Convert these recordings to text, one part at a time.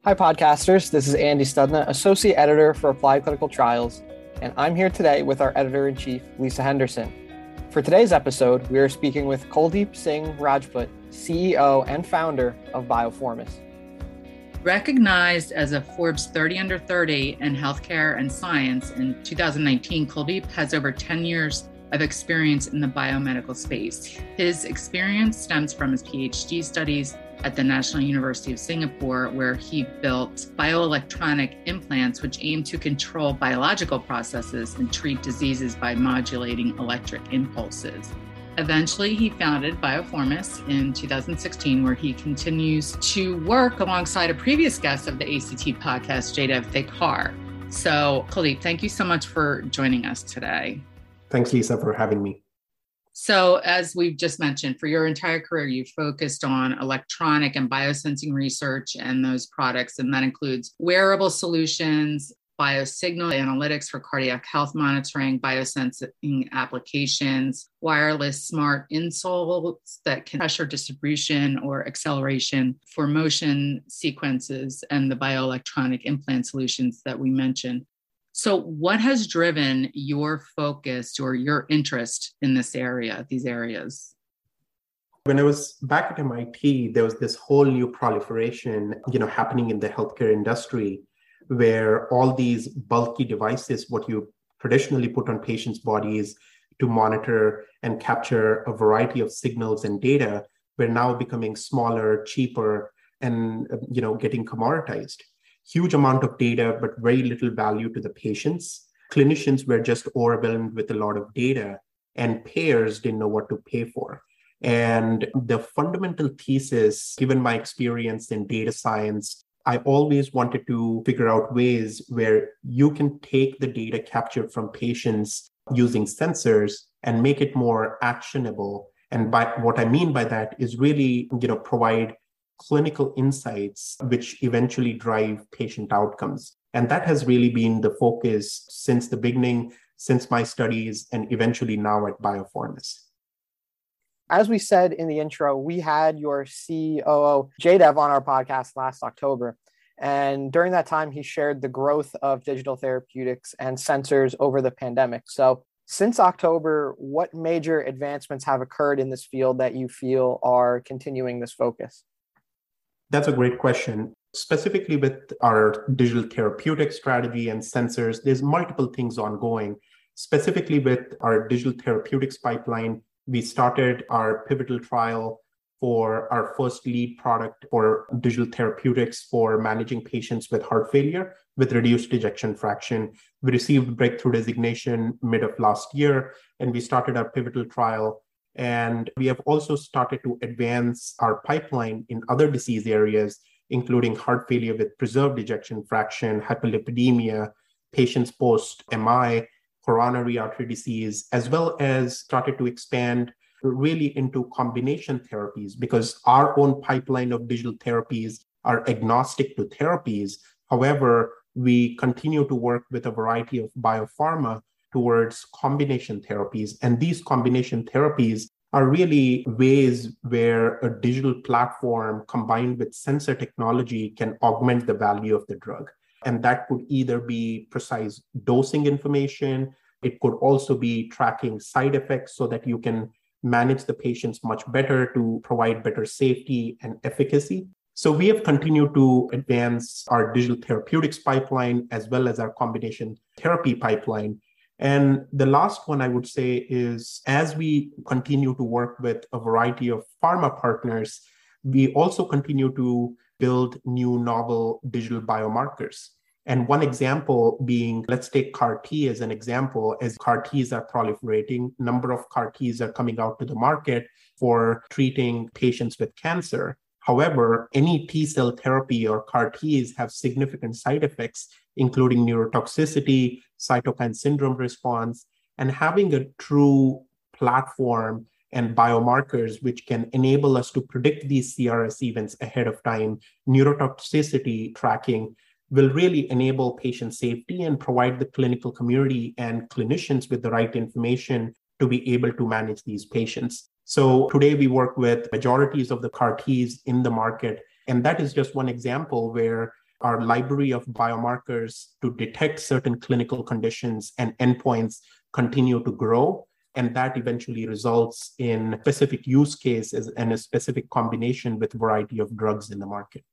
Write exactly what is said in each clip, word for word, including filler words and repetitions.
Hi, podcasters. This is Andy Studna, Associate Editor for Applied Clinical Trials, and I'm here today with our Editor-in-Chief, Lisa Henderson. For today's episode, we are speaking with Kuldeep Singh Rajput, C E O and founder of Bioformus. Recognized as a Forbes thirty under thirty in healthcare and science in two thousand nineteen, Kuldeep has over ten years of experience in the biomedical space. His experience stems from his PhD studies at the National University of Singapore, where he built bioelectronic implants which aim to control biological processes and treat diseases by modulating electric impulses. Eventually, he founded Bioformus in two thousand sixteen, where he continues to work alongside a previous guest of the A C T podcast, Jadav Thakar. So, Kuldeep, thank you so much for joining us today. Thanks, Lisa, for having me. So as we've just mentioned, for your entire career, you've focused on electronic and biosensing research and those products, and that includes wearable solutions, biosignal analytics for cardiac health monitoring, biosensing applications, wireless smart insoles that can pressure distribution or acceleration for motion sequences, and the bioelectronic implant solutions that we mentioned. So what has driven your focus or your interest in this area, these areas? When I was back at M I T, there was this whole new proliferation, you know, happening in the healthcare industry, where all these bulky devices, what you traditionally put on patients' bodies to monitor and capture a variety of signals and data, were now becoming smaller, cheaper, and, you know, getting commoditized. Huge amount of data, but very little value to the patients. Clinicians were just overwhelmed with a lot of data, and payers didn't know what to pay for. And the fundamental thesis, given my experience in data science, I always wanted to figure out ways where you can take the data captured from patients using sensors and make it more actionable. And by what I mean by that is really, you know, provide clinical insights, which eventually drive patient outcomes. And that has really been the focus since the beginning, since my studies, and eventually now at Bioformus. As we said in the intro, we had your C O O, Jadav, on our podcast last October. And during that time, he shared the growth of digital therapeutics and sensors over the pandemic. So since October, what major advancements have occurred in this field that you feel are continuing this focus? That's a great question. Specifically with our digital therapeutic strategy and sensors, there's multiple things ongoing. Specifically with our digital therapeutics pipeline, we started our pivotal trial for our first lead product for digital therapeutics for managing patients with heart failure with reduced ejection fraction. We received breakthrough designation mid of last year, and we started our pivotal trial. And we have also started to advance our pipeline in other disease areas, including heart failure with preserved ejection fraction, hyperlipidemia, patients post-M I, coronary artery disease, as well as started to expand really into combination therapies, because our own pipeline of digital therapies are agnostic to therapies. However, we continue to work with a variety of biopharma towards combination therapies. And these combination therapies are really ways where a digital platform combined with sensor technology can augment the value of the drug. And that could either be precise dosing information. It could also be tracking side effects so that you can manage the patients much better to provide better safety and efficacy. So we have continued to advance our digital therapeutics pipeline as well as our combination therapy pipeline. And the last one I would say is, as we continue to work with a variety of pharma partners, we also continue to build new novel digital biomarkers. And one example being, let's take C A R T as an example. As C A R Ts are proliferating, number of C A R Ts are coming out to the market for treating patients with cancer. However, any T-cell therapy or C A R Ts have significant side effects, including neurotoxicity, cytokine syndrome response, and having a true platform and biomarkers which can enable us to predict these C R S events ahead of time, neurotoxicity tracking, will really enable patient safety and provide the clinical community and clinicians with the right information to be able to manage these patients. So today we work with majorities of the C A R Ts in the market. And that is just one example where our library of biomarkers to detect certain clinical conditions and endpoints continue to grow. And that eventually results in specific use cases and a specific combination with a variety of drugs in the market.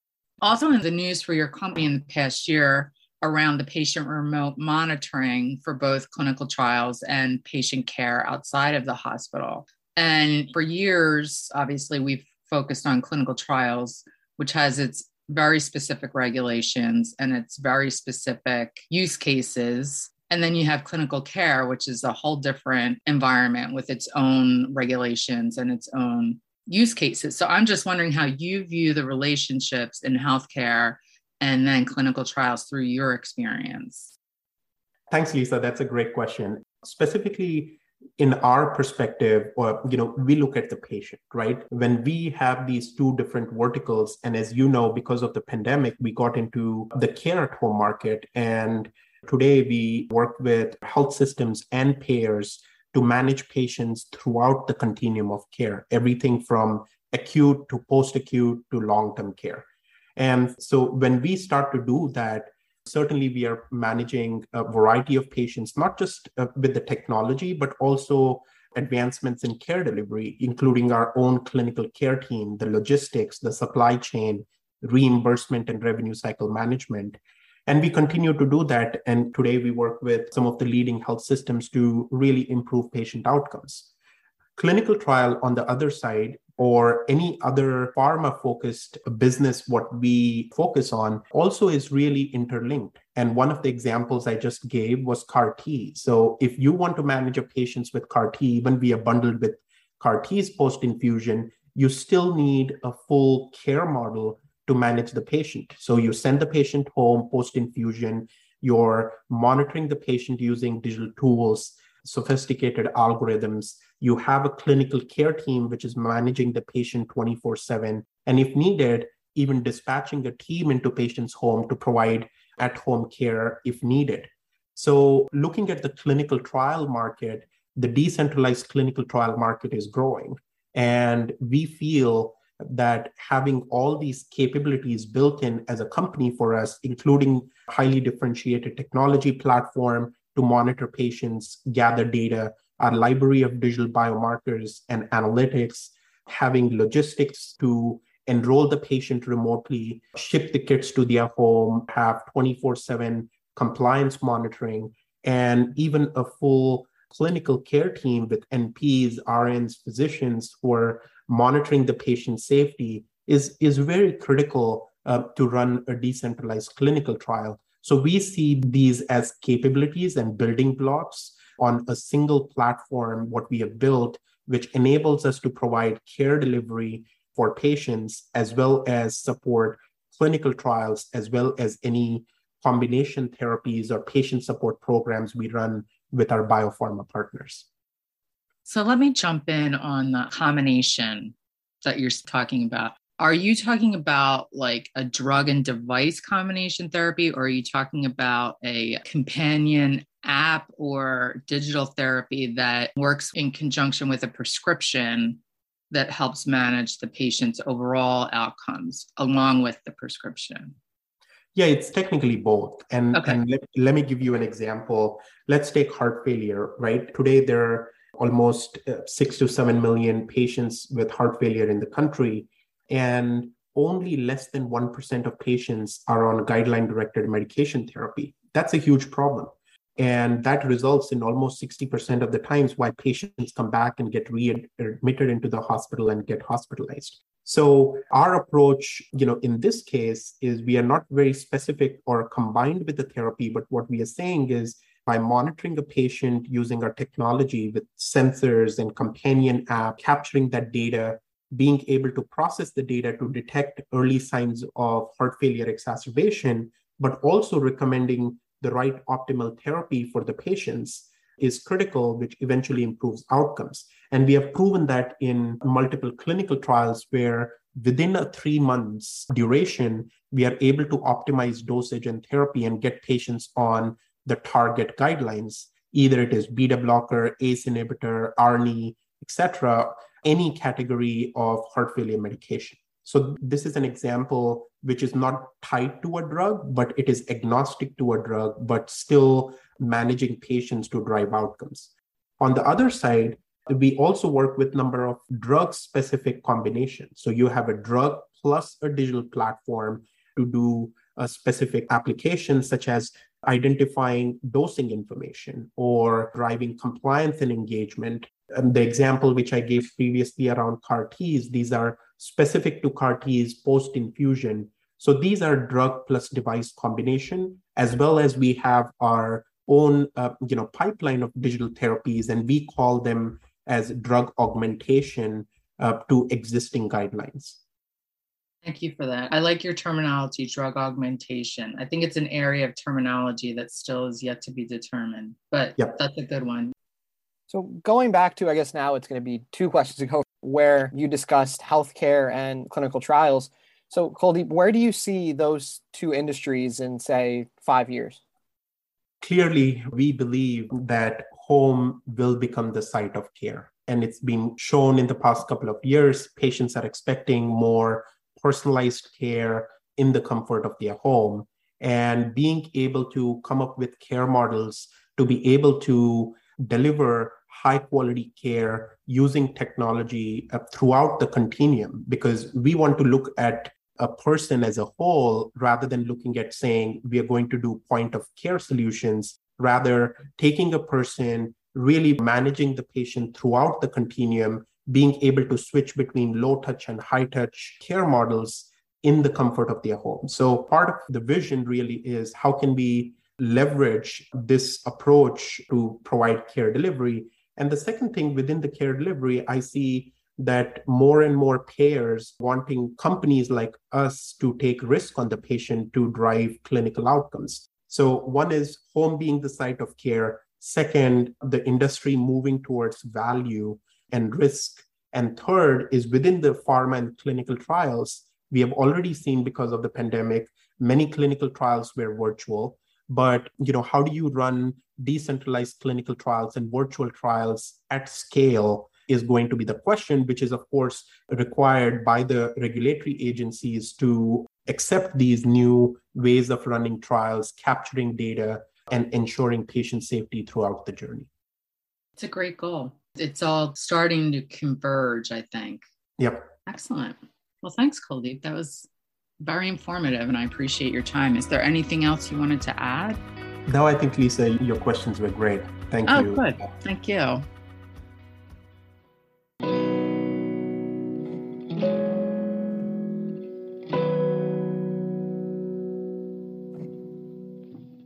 Also in the news for your company in the past year around the patient remote monitoring for both clinical trials and patient care outside of the hospital. And for years, obviously, we've focused on clinical trials, which has its very specific regulations and its very specific use cases. And then you have clinical care, which is a whole different environment with its own regulations and its own use cases. So I'm just wondering how you view the relationships in healthcare and then clinical trials through your experience. Thanks, Lisa. That's a great question. Specifically, in our perspective, or you know, we look at the patient, right? When we have these two different verticals, and as you know, because of the pandemic, we got into the care at home market. And today we work with health systems and payers to manage patients throughout the continuum of care, everything from acute to post-acute to long-term care. And so when we start to do that, certainly we are managing a variety of patients, not just uh, with the technology, but also advancements in care delivery, including our own clinical care team, the logistics, the supply chain, reimbursement and revenue cycle management. And we continue to do that. And today we work with some of the leading health systems to really improve patient outcomes. Clinical trial on the other side, or any other pharma-focused business, what we focus on also is really interlinked. And one of the examples I just gave was C A R T. So if you want to manage a patient with C A R T, even we are bundled with C A R Ts post-infusion, you still need a full care model to manage the patient. So you send the patient home post-infusion, you're monitoring the patient using digital tools, sophisticated algorithms. You have a clinical care team, which is managing the patient twenty-four seven. And if needed, even dispatching a team into patient's home to provide at-home care if needed. So looking at the clinical trial market, the decentralized clinical trial market is growing. And we feel that having all these capabilities built in as a company for us, including highly differentiated technology platform to monitor patients, gather data, our library of digital biomarkers and analytics, having logistics to enroll the patient remotely, ship the kits to their home, have twenty-four seven compliance monitoring, and even a full clinical care team with N Ps, R Ns, physicians who are monitoring the patient safety is, is very critical uh, to run a decentralized clinical trial. So we see these as capabilities and building blocks on a single platform, what we have built, which enables us to provide care delivery for patients, as well as support clinical trials, as well as any combination therapies or patient support programs we run with our biopharma partners. So let me jump in on the combination that you're talking about. Are you talking about like a drug and device combination therapy, or are you talking about a companion app or digital therapy that works in conjunction with a prescription that helps manage the patient's overall outcomes along with the prescription? Yeah, it's technically both. And, okay. and let, let me give you an example. Let's take heart failure, right? Today, there are almost uh, six to seven million patients with heart failure in the country. And only less than one percent of patients are on guideline-directed medication therapy. That's a huge problem. And that results in almost sixty percent of the times why patients come back and get readmitted into the hospital and get hospitalized. So our approach, you know, in this case is we are not very specific or combined with the therapy, but what we are saying is by monitoring a patient using our technology with sensors and companion app, capturing that data, being able to process the data to detect early signs of heart failure exacerbation, but also recommending the right optimal therapy for the patients is critical, which eventually improves outcomes. And we have proven that in multiple clinical trials where within a three months duration, we are able to optimize dosage and therapy and get patients on the target guidelines, either it is beta blocker, A C E inhibitor, A R N I, et cetera, any category of heart failure medication. So this is an example which is not tied to a drug, but it is agnostic to a drug, but still managing patients to drive outcomes. On the other side, we also work with a number of drug-specific combinations. So you have a drug plus a digital platform to do a specific application, such as identifying dosing information or driving compliance and engagement. And the example which I gave previously around C A R Ts, these are specific to C A R Ts post-infusion. So these are drug plus device combination, as well as we have our own uh, you know, pipeline of digital therapies, and we call them as drug augmentation uh, to existing guidelines. Thank you for that. I like your terminology, drug augmentation. I think it's an area of terminology that still is yet to be determined, but yep. That's a good one. So going back to, I guess now it's going to be two questions ago, where you discussed healthcare and clinical trials. So Kuldeep, where do you see those two industries in, say, five years? Clearly, we believe that home will become the site of care. And it's been shown in the past couple of years, patients are expecting more personalized care in the comfort of their home. And being able to come up with care models to be able to deliver high quality care using technology uh, throughout the continuum, because we want to look at a person as a whole rather than looking at saying we are going to do point of care solutions, rather taking a person, really managing the patient throughout the continuum, being able to switch between low touch and high touch care models in the comfort of their home. So part of the vision really is how can we leverage this approach to provide care delivery. And the second thing within the care delivery, I see that more and more payers wanting companies like us to take risk on the patient to drive clinical outcomes. So one is home being the site of care. Second, the industry moving towards value and risk. And third is within the pharma and clinical trials, we have already seen, because of the pandemic, many clinical trials were virtual. But you know, how do you run decentralized clinical trials and virtual trials at scale is going to be the question, which is, of course, required by the regulatory agencies to accept these new ways of running trials, capturing data, and ensuring patient safety throughout the journey. It's a great goal. It's all starting to converge, I think. Yep. Excellent. Well, thanks, Kuldeep. That was very informative, and I appreciate your time. Is there anything else you wanted to add? No, I think, Lisa, your questions were great. Thank oh, you. Oh, good. Thank you.